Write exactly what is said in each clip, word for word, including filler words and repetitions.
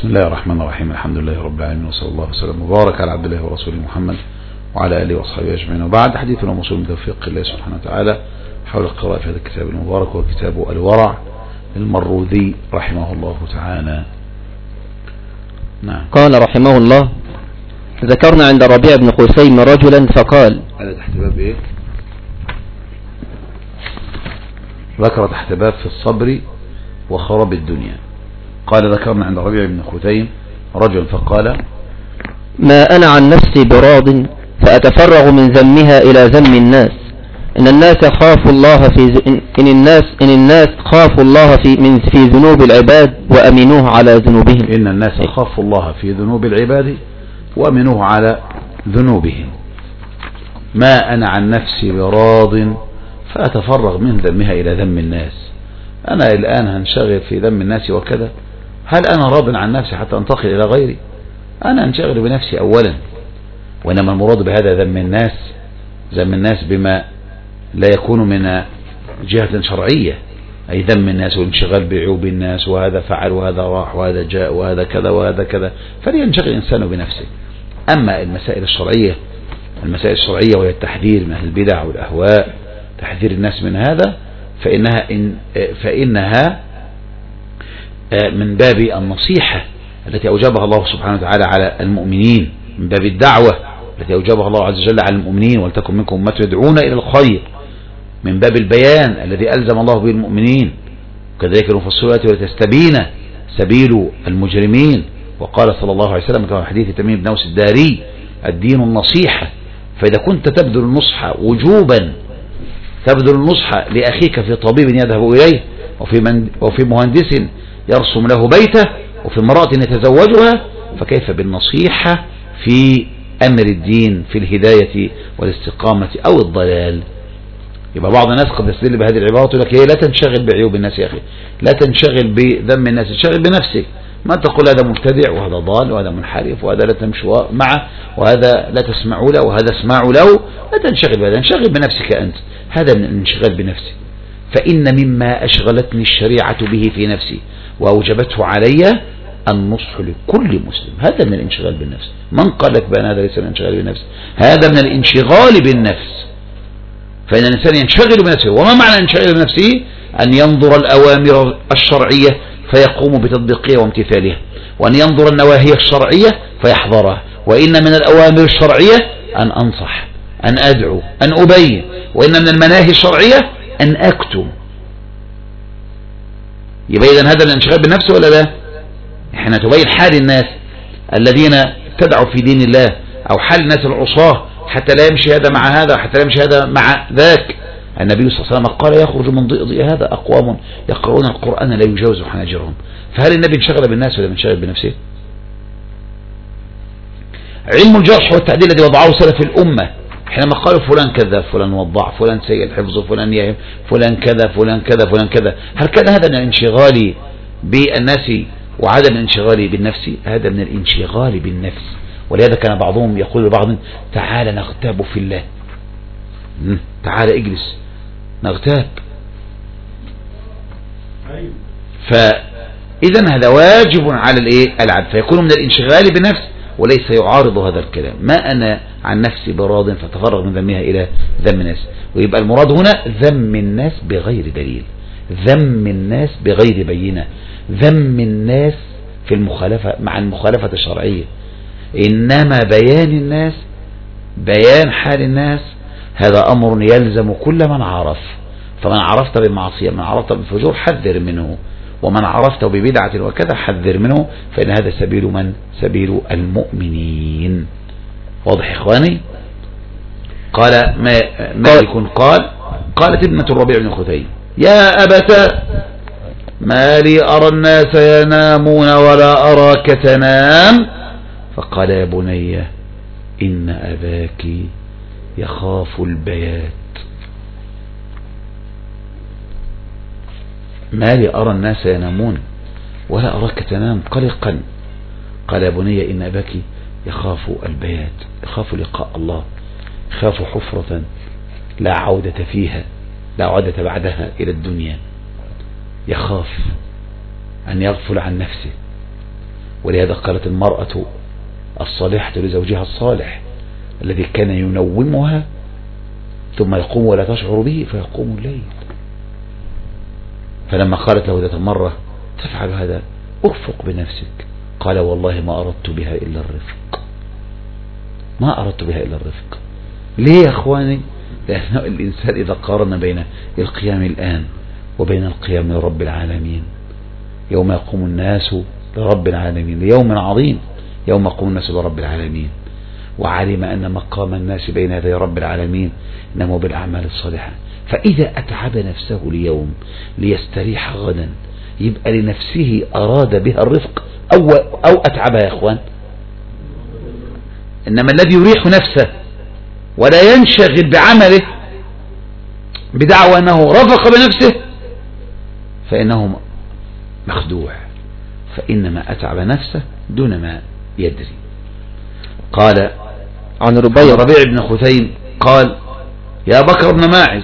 بسم الله الرحمن الرحيم. الحمد لله رب العالمين، وصلى الله وسلم وبارك على عبد الله ورسوله محمد وعلى آله وصحبه أجمعين. وبعد، حديثنا موصول من توفيق الله سبحانه وتعالى حول القراءة في هذا الكتاب المبارك، وكتاب الورع للمروذي رحمه الله تعالى. نعم. قال رحمه الله: ذكرنا عند ربيع بن قسيم رجلا فقال. هذا تحت باب ايه؟ ذكر تحت باب في الصبر وخراب الدنيا. قال: ذكرنا عند ربيع بن قسيم رجل فقال: ما أنا عن نفسي براض فأتفرغ من ذمها إلى ذم الناس. إن الناس خافوا الله في إن الناس إن الناس خافوا الله في من في ذنوب العباد وأمنوه على ذنوبهم. إن الناس خافوا الله في ذنوب العباد وأمنوه على ذنوبهم. ما أنا عن نفسي براض فأتفرغ من ذمها إلى ذم الناس. أنا الآن هنشغل في ذم الناس وكذا. هل أنا راض عن نفسي حتى أنتقل إلى غيري؟ أنا أنشغل بنفسي أولا، وإنما المراد بهذا ذم الناس ذم الناس بما لا يكون من جهة شرعية، أي ذم الناس والانشغال بعيوب الناس، وهذا فعل وهذا راح وهذا جاء وهذا كذا وهذا كذا، فلينشغل الإنسان بنفسه. أما المسائل الشرعية المسائل الشرعية وهي التحذير من البدع والأهواء، تحذير الناس من هذا، فإنها إن فإنها من باب النصيحة التي أوجبها الله سبحانه وتعالى على المؤمنين، من باب الدعوة التي أوجبها الله عز وجل على المؤمنين: ولتكن منكم أمة يدعون إلى الخير، من باب البيان الذي ألزم الله به المؤمنين. وكذلك نفصل الآيات ولتستبين سبيل المجرمين. وقال صلى الله عليه وسلم كما في حديث تميم بن أوس الداري: الدين النصيحة. فإذا كنت تبذل النصح وجوبا، تبذل النصح لأخيك في طبيب يذهب إليه، وفي, من وفي مهندس يرسم له بيته، وفي امرأة يتزوجها، فكيف بالنصيحة في أمر الدين، في الهداية والاستقامة أو الضلال؟ يبقى بعض الناس قد يستدل بهذه العبارة يقول لك: هي لا تنشغل بعيوب الناس يا أخي، لا تنشغل بذم الناس، تنشغل بنفسك. ما تقول هذا مبتدع وهذا ضال وهذا منحرف وهذا لا تمشوا معه وهذا لا تسمعوا له وهذا اسمعوا له. لا تنشغل بهذا، انشغل بنفسك أنت. هذا من الانشغال بنفسي. فإن مما أشغلتني الشريعة به في نفسي وأوجبته علي النصح لكل مسلم. هذا من الانشغال بالنفس. من قال لك بأن هذا ليس من الانشغال بالنفس؟ هذا من الانشغال بالنفس. فإن الإنسان ينشغل بنفسه. وما معنى الانشغال بنفسه؟ أن ينظر الأوامر الشرعية فيقوم بتطبيقها وامتثالها، وأن ينظر النواهي الشرعية فيحضرها. وإن من الأوامر الشرعية أن أنصح، أن أدعو، أن أبين. وإن من المناهي الشرعية أن أكتم. يبقى إذن هذا الانشغال بالنفس ولا لا؟ احنا تبين حال الناس الذين ابتدعوا في دين الله، أو حال الناس العصاة، حتى لا يمشي هذا مع هذا، حتى لا يمشي هذا مع ذاك. النبي صلى الله عليه وسلم قال: يخرج من ضئضئ هذا أقوام يقرؤون القرآن لا يجاوز حناجرهم. فهل النبي انشغل بالناس ولا انشغل بنفسه؟ علم الجرح والتعديل الذي وضعه سلف الأمة حينما قالوا فلان كذاب، فلان وضع، فلان سيء الحفظ، فلان يهم، فلان كذا فلان كذا فلان كذا، هل كان هذا من الانشغال بالناس وعدم الانشغال بالنفس؟ هذا من الانشغال بالنفس. ولهذا كان بعضهم يقول لبعض: تعال نغتاب في الله، تعال اجلس نغتاب. فإذا هذا واجب على الايه العبد، فيكون من الانشغال بالنفس وليس يعارض هذا الكلام. ما أنا عن نفسي براض فتفرغ من ذمها إلى ذم الناس. ويبقى المراد هنا ذم الناس بغير دليل، ذم الناس بغير بينة، ذم الناس في المخالفة مع المخالفة الشرعية. إنما بيان الناس، بيان حال الناس، هذا أمر يلزم كل من عرف. فمن عرفت بالمعصية، من عرفت بالفجور، حذر منه. ومن عرفته ببدعة وكذا حذر منه، فإن هذا سبيل من؟ سبيل المؤمنين. واضح إخواني؟ قال ما مالك قال: قالت ابنة الربيع بن قسيم: يا أبت ما لي أرى الناس ينامون ولا أراك تنام. فقال: يا بني إن أباك يخاف البيات. ما لي أرى الناس ينامون ولا أراك تنام قلقا. قال: يا بني إن أباك يخاف البيات، يخاف لقاء الله، يخاف حفرة لا عودة فيها، لا عودة بعدها إلى الدنيا. يخاف أن يغفل عن نفسه، ولهذا قالت المرأة الصالحة لزوجها الصالح الذي كان ينومها ثم يقوم ولا تشعر به فيقوم الليل. فلما قالت له ذات مرة تفعل هذا أرفق بنفسك، قال والله ما أردت بها إلا الرفق، ما أردت بها إلا الرفق. ليه يا أخواني؟ لأن الإنسان إذا قارن بين القيام الآن وبين القيام لرب العالمين يوم يقوم الناس لرب العالمين ليوم عظيم، يوم يقوم الناس لرب العالمين، وعلم أن مقام الناس بين يدي رب العالمين إنما بالأعمال الصالحة، فإذا أتعب نفسه اليوم ليستريح غدا يبقى لنفسه أراد بها الرفق أو, أو أتعبها يا أخوان. إنما الذي يريح نفسه ولا ينشغل بعمله بدعوى أنه رفق بنفسه فإنه مخدوع، فإنما أتعب نفسه دون ما يدري. قال عن ربيع ربيع بن خثيم قال يا بكر بن ماعز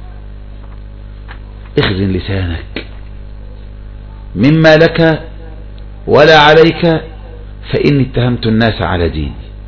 اخزن لسانك مما لك ولا عليك فإني اتهمت الناس على ديني.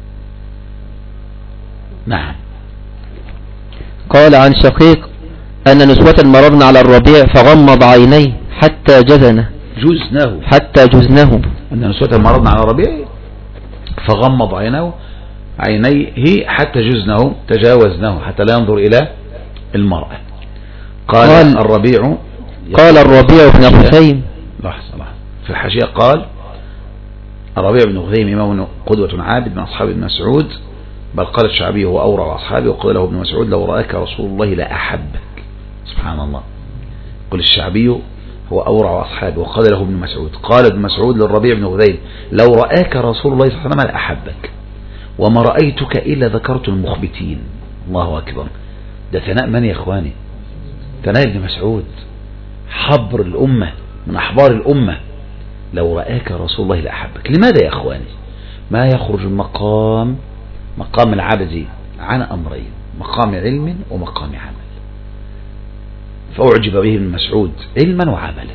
نعم. قال عن شقيق أن نسوة مررنا على الربيع فغمض عينيه حتى جزنه جزنه حتى جزنه أن نسوة مررنا على الربيع فغمض عينه عينيه حتى جزنه تجاوزنه حتى لا ينظر إلى المرأة. قال, قال الربيع قال الربيع بن خثيم لحظة لحظة في الحاشية قال الربيع بن خثيم إمام قدوة عابد من أصحاب ابن مسعود، بل قال الشعبي هو أورع أصحابه، وقال له ابن مسعود لو رأك رسول الله لأحبك. سبحان الله. قل الشعبي هو أورع أصحابه وقال له ابن مسعود، قال ابن مسعود للربيع بن خثيم لو رآك رسول الله صلى الله عليه وسلم لأحبك وما رأيتك إلا ذكرت المخبتين. الله أكبر. ده ثناء من يا إخواني؟ ثناء ابن مسعود حبر الأمة من أحبار الأمة. لو رآك رسول الله لأحبك. لماذا يا إخواني؟ ما يخرج المقام مقام العبد عن أمرين، مقام علم ومقام عمل، فأعجب به ابن مسعود علما وعملا.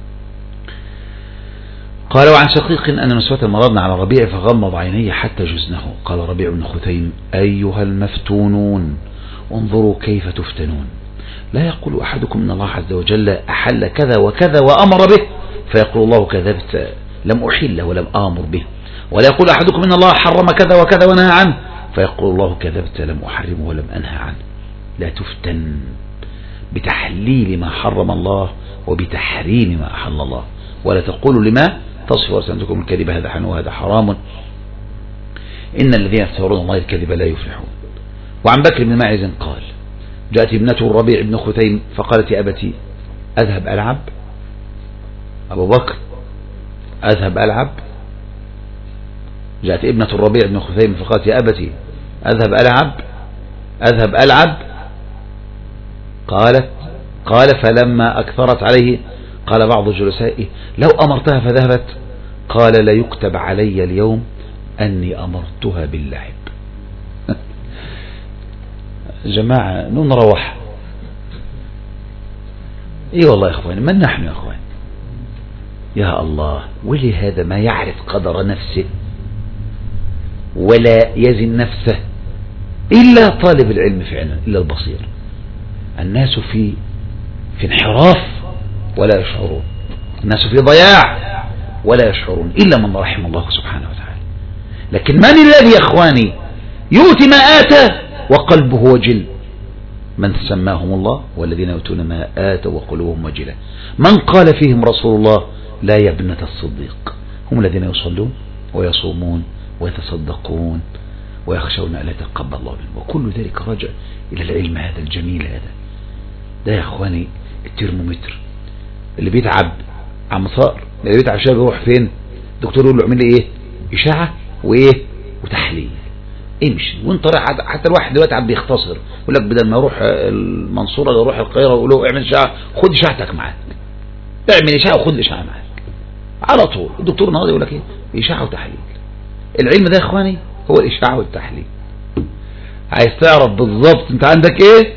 قال وعن شقيق أن نسوة مرضنا على الربيع فغمض عينيه حتى جزنه. قال ربيع بن خثيم أيها المفتونون انظروا كيف تفتنون، لا يقول أحدكم إن الله عز وجل أحل كذا وكذا وأمر به فيقول الله كذبت لم أحل ولم آمر به، ولا يقول أحدكم إن الله حرم كذا وكذا ونهى عنه فيقول الله كذبت لم أحرم ولم أنهى عنه. لا تفتن بتحليل ما حرم الله وبتحريم ما أحل الله، ولا تقولوا لما تصف ألسنتكم الكذب هذا حلال وهذا حرام إن الذين يفترون الله الكذب لا يفلحون. وعن بكر بن ماعز قال جاءت ابنته الربيع بن خثيم فقالت يا أبتي أذهب ألعب. أبو بكر أذهب ألعب. جاءت ابنة الربيع بن خثيم فقالت يا أبتي أذهب ألعب أذهب ألعب. قالت قال فلما أكثرت عليه قال بعض جلسائه لو أمرتها فذهبت قال لا يكتب علي اليوم أني أمرتها باللعب. جماعة نروح. اي والله يا اخواني من نحن يا اخواني؟ يا الله. ولهذا ما يعرف قدر نفسه ولا يزن نفسه إلا طالب العلم فعلا إلا البصير. الناس في في انحراف ولا يشعرون، الناس في ضياع ولا يشعرون إلا من رحم الله سبحانه وتعالى. لكن من الذي يا اخواني يؤتي ما آتى وقلبه وجل؟ من سماهم الله والذين يؤتون ما آتوا وقلوبهم وجلة. من قال فيهم رسول الله لا يا ابنة الصديق هم الذين يصلون ويصومون ويتصدقون ويخشون ألا يتقبل الله منهم، وكل ذلك رجع إلى العلم هذا الجميل. هذا ده يا اخواني الترمومتر. اللي بيتعب عم صار اللي بيتعب شاب يروح فين؟ الدكتور يقول له اعمل لي ايه؟ إشاعة وايه وتحليل. امشي وانت رايح. حتى الواحد دلوقتي عم بيختصر يقول لك بدل ما يروح المنصورة ولا يروح القاهرة ويقول له اعمل إشاعة خد إشاعتك معاك، اعمل إشاعة وخد الإشاعة معاك على طول. الدكتور النهارده يقول لك ايه؟ إشاعة وتحليل. العلم ده يا اخواني هو الإشاعة والتحليل. عايز تعرف بالضبط انت عندك ايه؟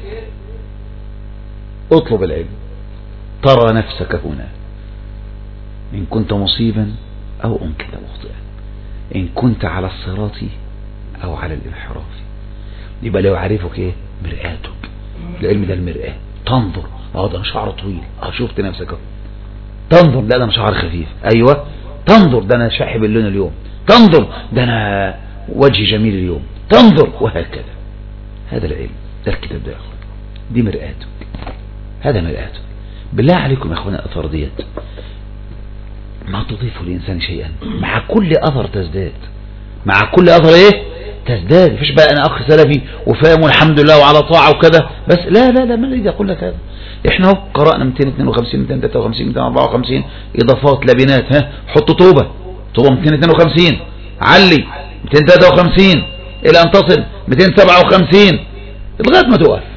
اطلب العلم. ترى نفسك هنا إن كنت مصيبا أو إن كنت مخطئا، إن كنت على الصراط أو على الانحراف. يبقى لو يعرفك إيه؟ مرآتك. العلم ده المرآة. تنظر، اه ده انا شعر طويل، اه شفت نفسك اهو. تنظر، لا ده انا شعر خفيف، ايوه. تنظر، ده انا شاحب اللون اليوم. تنظر، ده انا وجهي جميل اليوم. تنظر، وهكذا. هذا العلم، ده الكتاب ده يا اخوان، دي مرآتك، هذا مرآتك. بالله عليكم يا اخوان، الاثار ديت ما تضيف للانسان شيئا، مع كل اثر تزداد، مع كل اثر ايه تزداد. مفيش بقى انا اخ سلفي وفاهم والحمد لله وعلى طاعه وكذا بس، لا لا لا، ما اريد اقول لك هذا. احنا اهو قرانا مئتين واثنين وخمسين مئتين وثلاثة وخمسين مئتين وأربعة وخمسين اضافات لبنات، ها حط طوبه طوبه مئتين واثنين وخمسين، علي مئتين وثلاثة وخمسين الى ان تصل مئتين وسبعة وخمسين لغايه ما تقف.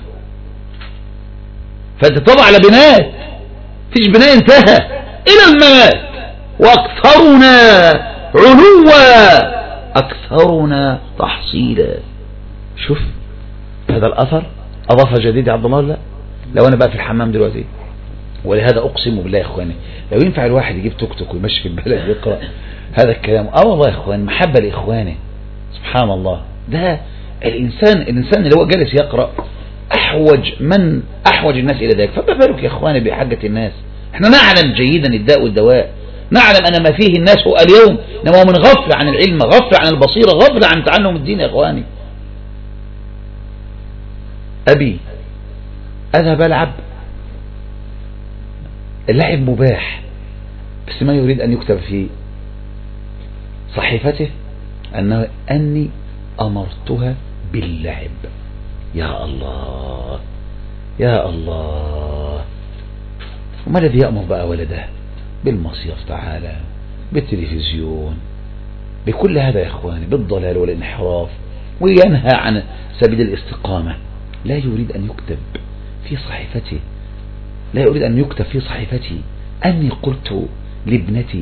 فانت طبع لبنات، فيش بناء انتهى الى الممات. واكثرنا علوا اكثرنا تحصيلا. شوف هذا الاثر اضافه جديد يا عبد الله. لا لو انا بقى في الحمام دلوقتي، ولهذا اقسم بالله يا اخواني لو ينفع الواحد يجيب توك توك ويمشي في البلد يقرا هذا الكلام، اه والله يا اخوان، محبه لاخوانه. سبحان الله، ده الانسان الانسان اللي هو جالس يقرا احوج من احوج الناس الى ذلك، فما بالك يا اخواني بحاجه الناس. احنا نعلم جيدا الداء والدواء، نعلم ان ما فيه الناس اليوم انما هو من غفله عن العلم، غفله عن البصيره، غفله عن تعلم الدين يا اخواني. ابي اذهب العب، اللعب مباح بس ما يريد ان يكتب في صحيفته انه اني امرتها باللعب. يا الله يا الله، وما الذي يأمر بقى ولده بالمصيف تعالى، بالتلفزيون، بكل هذا يا اخواني، بالضلال والانحراف، وينهى عن سبيل الاستقامة. لا يريد ان يكتب في صحيفته، لا يريد ان يكتب في صحيفتي اني قلت لابنتي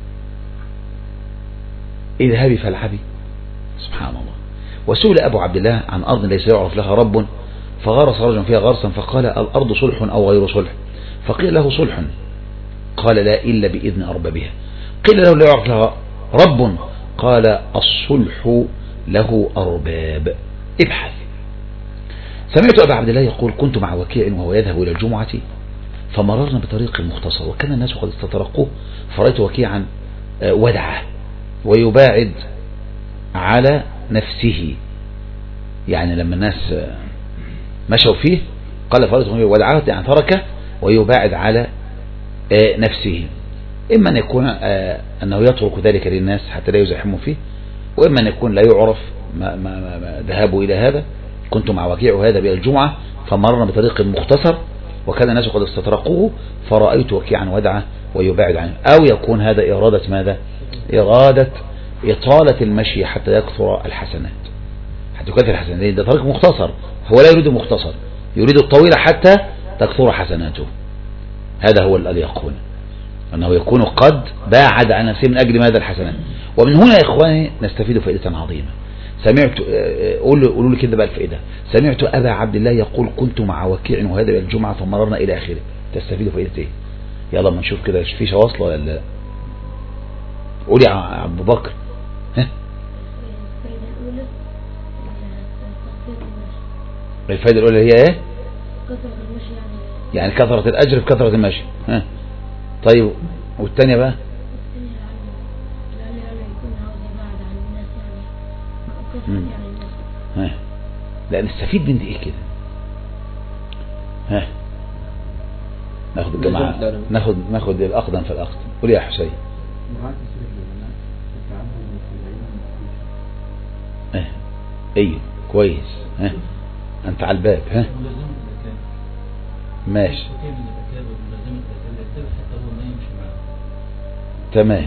اذهبي فالعبي. سبحان الله. وسئل ابو عبد الله عن ارض ليس يعرف لها رب، فغرس رجل فيها غرسا فقال الارض صلح او غير صلح؟ فقيل له صلح، قال لا الا باذن اربابها. قيل له لا يعرف لها رب، قال الصلح له ارباب، ابحث. سمعت ابا عبد الله يقول كنت مع وكيع وهو يذهب الى الجمعة فمررنا بطريق مختصر وكان الناس قد استطرقوه، فرأيت وكيعا ودعه ويباعد على نفسه، يعني لما الناس مشوا فيه قال فرأيت ودعه يعني تركه ويباعد على نفسه، إما أن يكون أنه يترك ذلك للناس حتى لا يزاحموا فيه، وإما أن يكون لا يعرف ما ما ما ذهابوا إلى هذا. كنت مع وكيع وهذا إلى الجمعة فمررنا بطريق مختصر وكان الناس قد استطرقوه فرأيت وكيعا ودعه ويباعد عنه. أو يكون هذا إرادة ماذا؟ إرادة إطالة المشي حتى يكثر الحسنات، حتى يكثر الحسنات. ده طريق مختصر، هو لا يريد مختصر، يريد الطويل حتى تكثر حسناته. هذا هو الذي يقول أنه يكون قد باعد عن نفسه من أجل ماذا؟ الحسنات. ومن هنا يا إخواني نستفيد فائدة عظيمة. سمعت قولوا لي كده بقى الفائدة. سمعت أبا عبد الله يقول كنت مع وكيع وهذا الجمعة فمررنا إلى آخره. تستفيد فائدة إيه؟ يلا ما نشوف كده في شواصل ولا لا. قولي يا أبو بكر. ها الفائدة الأولى هي إيه؟ يعني كثرة الأجر في كثرة المشي. ها طيب والثانية بقى؟ ها لا نستفيد من دي ايه كده. ها ناخد الجماعة، ناخد ناخد الأقدم في الأقدم. قول يا حسين. اه ايوه كويس. ها انت على الباب. ها ماشي تمام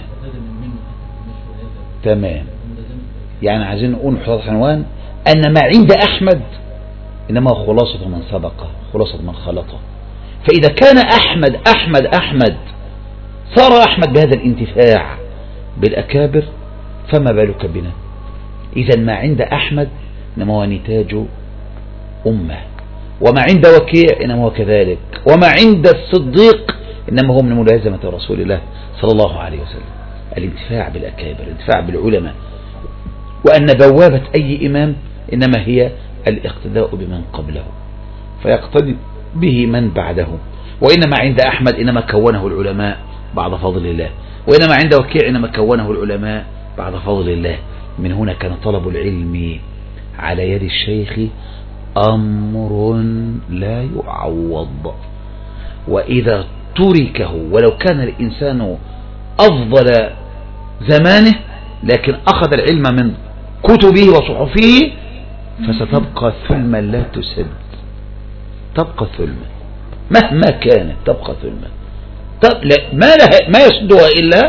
تمام. يعني عايزين نقول حضرتك عنوان أن ما عند أحمد إنما خلاصة من سبقه، خلاصة من خلطه. فإذا كان أحمد أحمد أحمد صار أحمد بهذا الانتفاع بالأكابر فما بالك بنا. إذا ما عند أحمد إنما هو نتاج أمة، وما عند وكيع إنما هو كذلك، وما عند الصديق إنما هو من ملازمة رسول الله صلى الله عليه وسلم. الانتفاع بالأكابر، الانتفاع بالعلماء، وأن بوابة أي إمام إنما هي الاقتداء بمن قبله فيقتدي به من بعده. وإنما عند أحمد إنما كونه العلماء بعد فضل الله، وإنما عند وكيع إنما كونه العلماء بعد فضل الله. من هنا كان طلب العلم على يد الشيخ أمر لا يعوض، وإذا تركه ولو كان الإنسان أفضل زمانه لكن أخذ العلم من كتبه وصحفه فستبقى ثلما لا تسد، تبقى ثلما مهما كانت، تبقى ثلما ما لها ما يسدها إلا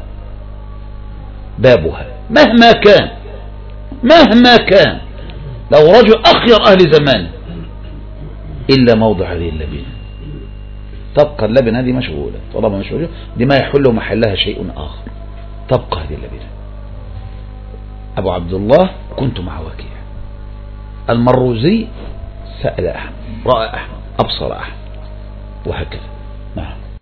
بابها مهما كان، مهما كان. لو رجل أخير أهل زمان إلا موضع هذه اللبنة، تبقى اللبنة هذه مشغولة، طالما مشغولة دي ما يحل محلها شيء آخر، تبقى هذه اللبنة. أبو عبد الله كنت مع وكيع، المروزي سأل أحمد، رأى أحمد، أبصر أحمد، وهكذا.